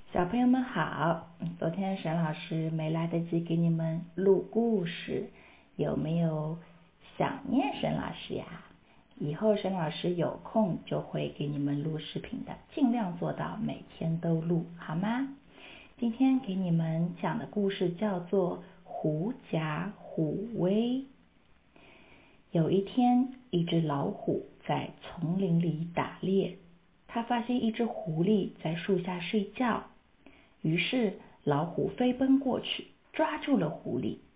小朋友们好，昨天沈老师没来得及给你们录故事，有没有想念沈老师呀？以后沈老师有空就会给你们录视频的，尽量做到每天都录，好吗？今天给你们讲的故事叫做《狐假虎威》。有一天，一只老虎在丛林里打猎，它发现一只狐狸在树下睡觉。于是老虎飞奔过去，抓住了狐狸，